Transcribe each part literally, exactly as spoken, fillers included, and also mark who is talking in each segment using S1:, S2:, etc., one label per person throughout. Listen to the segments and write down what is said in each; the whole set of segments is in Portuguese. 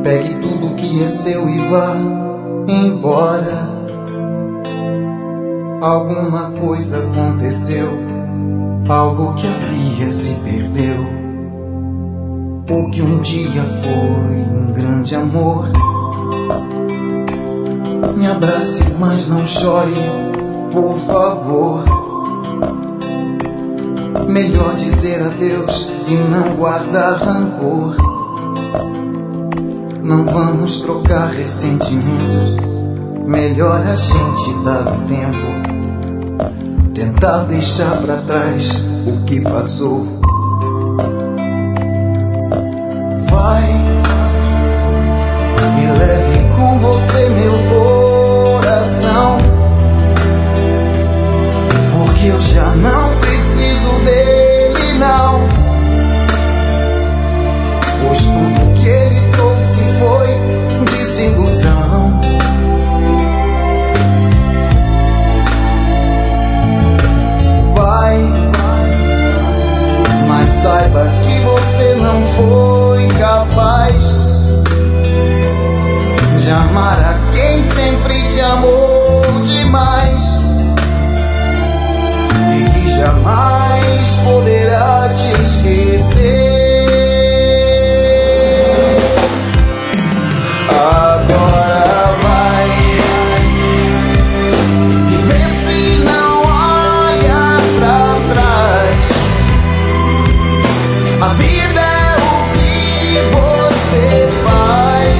S1: Pegue tudo que é seu e vá embora. Alguma coisa aconteceu, algo que havia se perdeu. O que um dia foi um grande amor. Me abrace, mas não chore, por favor. Melhor dizer adeus e não guardar rancor. Não vamos trocar ressentimentos. Melhor a gente dar o tempo, tentar deixar pra trás o que passou. Vai e leve com você meu coração, porque eu já não preciso dele não. Pois tudo que ele trouxe foi desilusão. Vai, mas saiba que você não foi capaz de amar a quem sempre te amou demais, e que jamais poderá te esquecer. Agora vai e vê se não olha pra trás. A vida é o que você faz,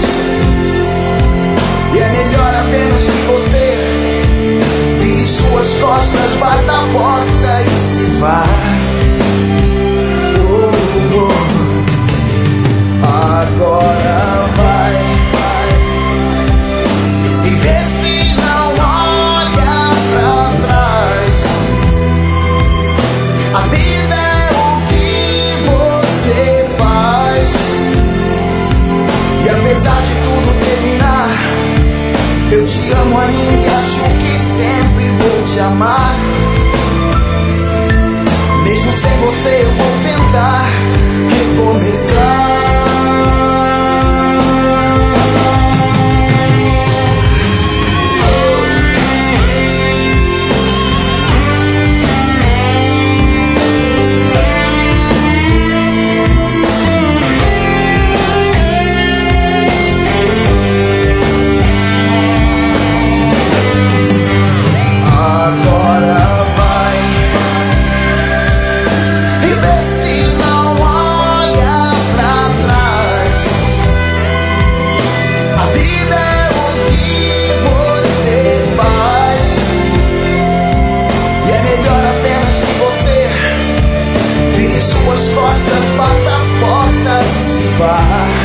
S1: e é melhor apenas que você vire suas costas, bata a porta e se vá. Oh, oh. Agora vai e vê se não olha pra trás. A vida é o que você faz, e apesar de tudo terminar, eu te amo ainda e acho que sempre vou te amar. Mesmo sem você eu vou tentar recomeçar. Agora vai e vê se não olha pra trás. A vida é o que você faz, e é melhor apenas que você vire suas costas, bata a porta e se vá.